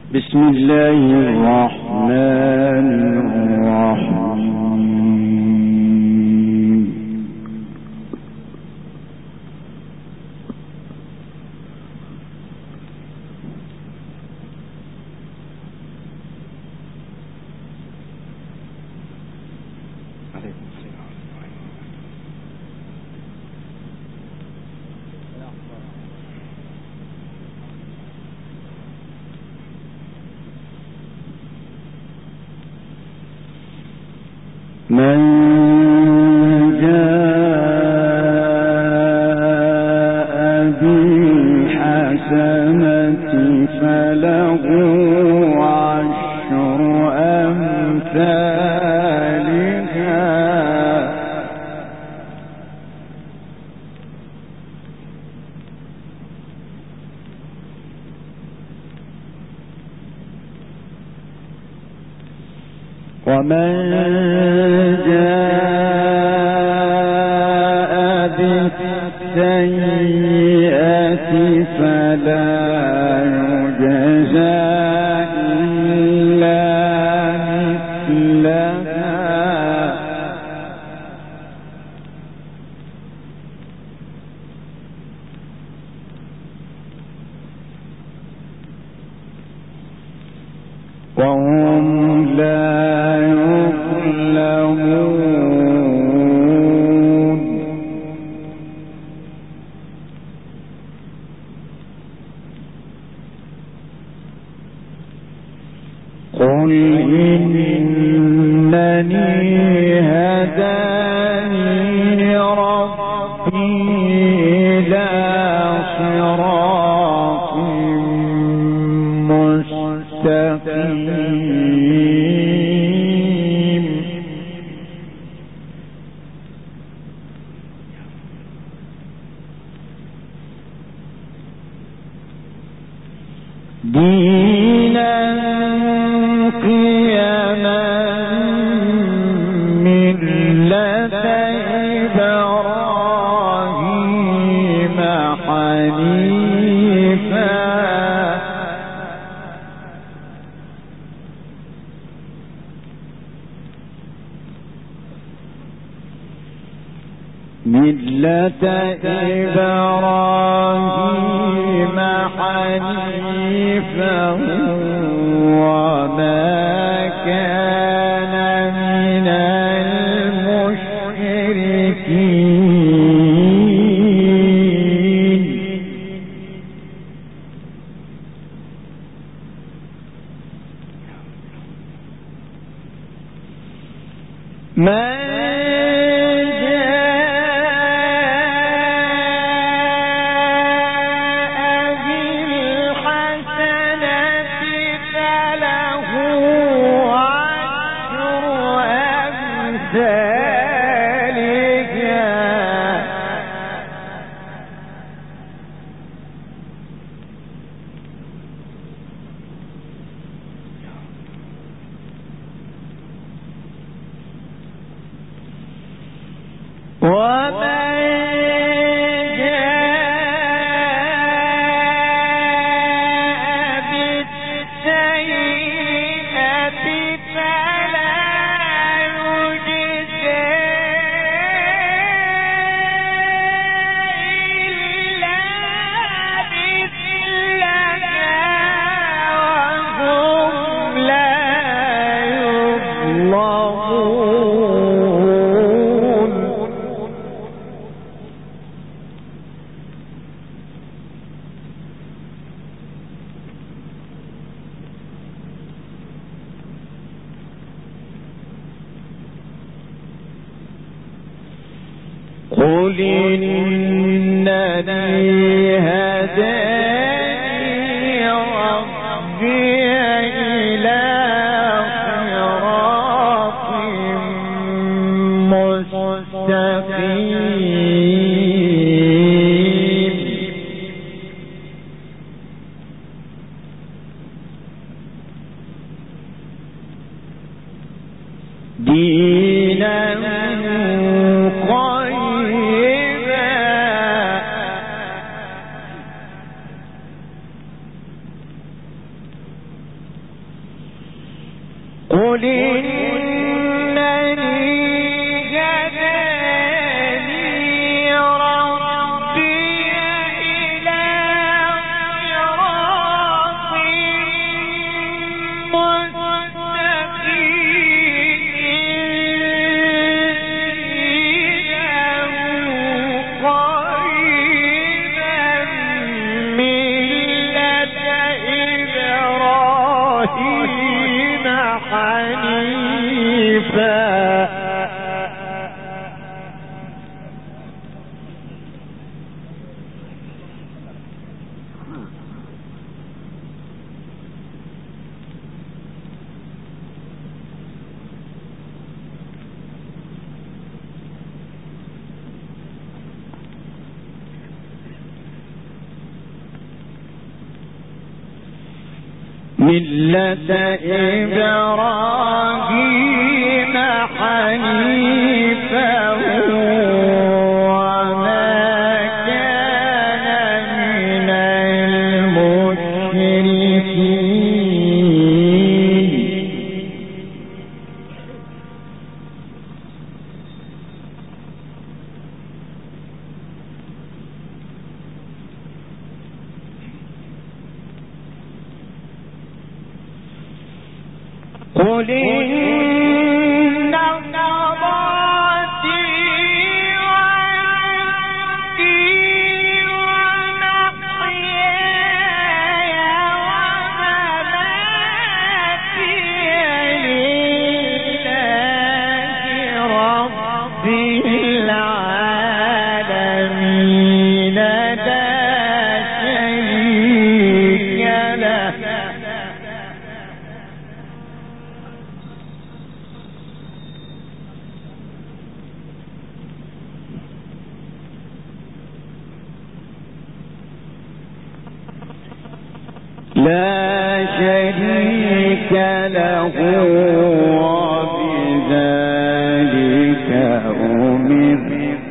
بسم الله الرحمن الرحيم. من جاء بالحسنة فله عشر أمثالها ومن جاء بالسيئة فلا يجزى إلا مثلها وهم لا يظلمون. قل إنني هداني ربي إلى صراط مستقيم دينا قيما ملة إبراهيم حنيفا ملة إبراهيم حنيفا وما كان من المشركين. قل إنني هداني ربي إلى صراط مستقيم دينا ملة إبراهيم حنيفا وما كان من المشركين. قل إن صلاتي ونسكي ومحياي ومماتي لله رب العالمين لا شريك له. لا شريك له وبذلك أمرت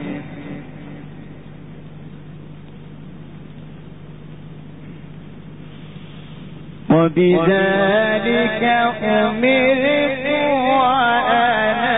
وبذلك أمرت وأنا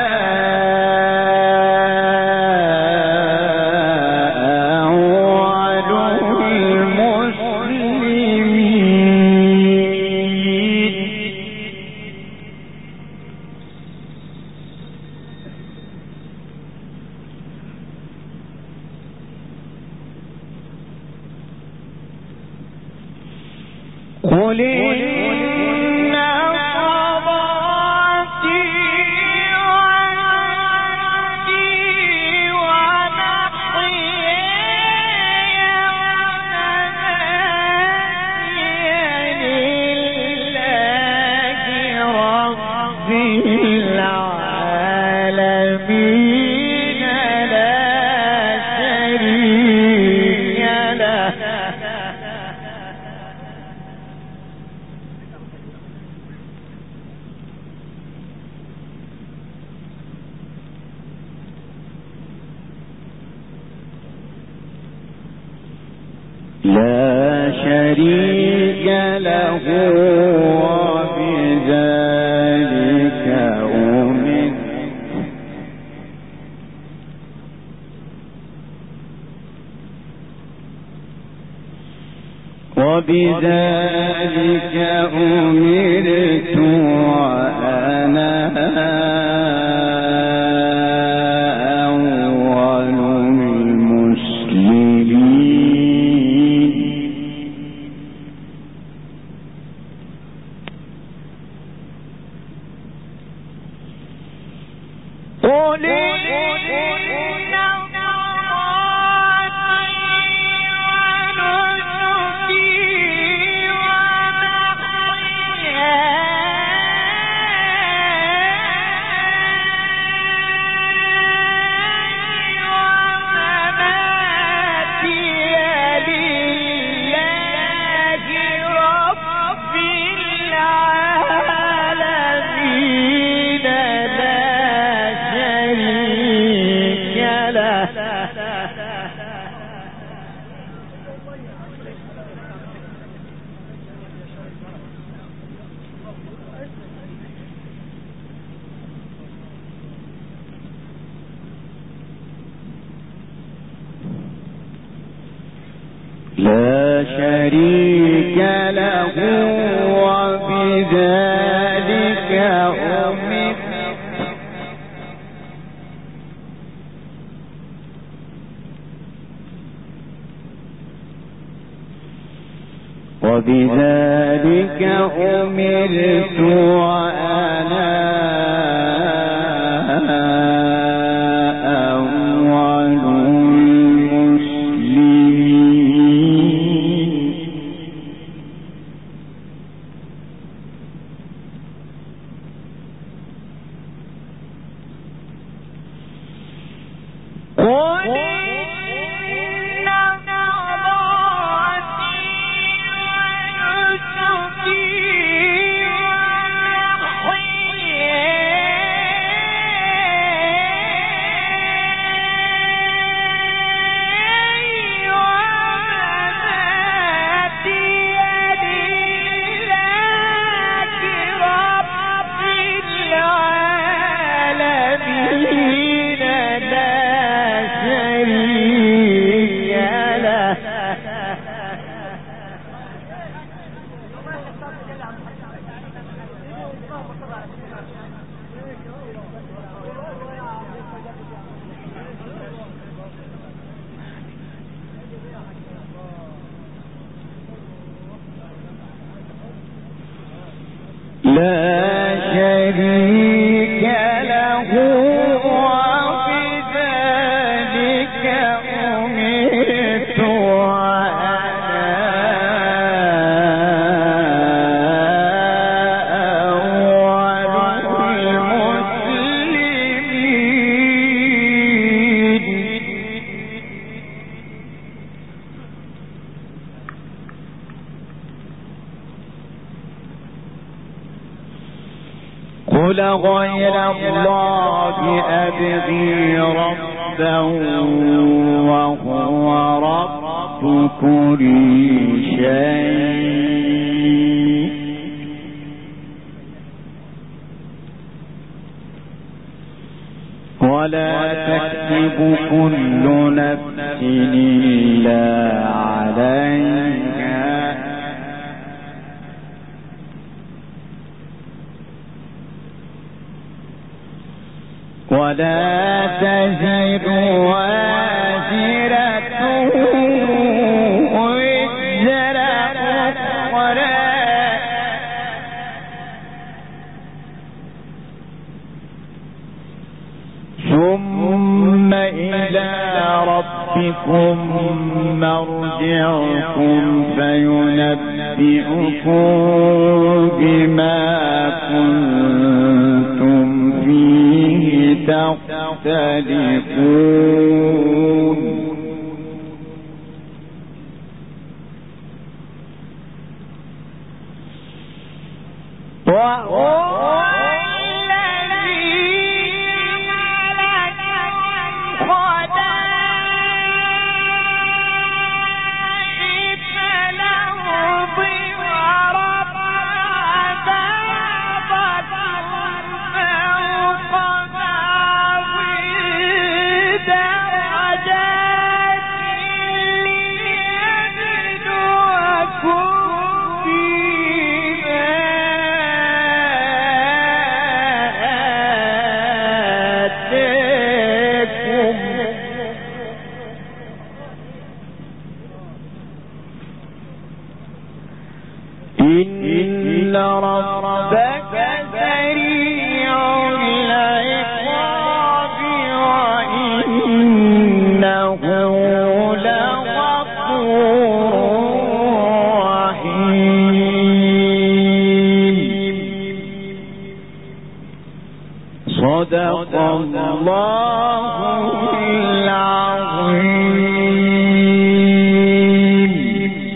قل إن صلاتي ونسكي ومحياي ومماتي لله رب العالمين لا شريك له. لا شريك له وبذلك أمرت وبذلك أمرت وأنا أول المسلمين. قل لا شريك له وبذلك أمرت وبذلك أمرت وأنا أول المسلمين. قل إن صلاتي ونسكي قل غير الله أبغي ربا وهو رب كل شيء ولا تكسب كل نفس إلا عليها ولا تزر وازرة وزر أخرى ثم إلى ربكم مرجعكم فينبئكم بما كنتم فيه تختلفون إن ربك سريع العقاب وإنه لغفور رحيم صدق الله العظيم.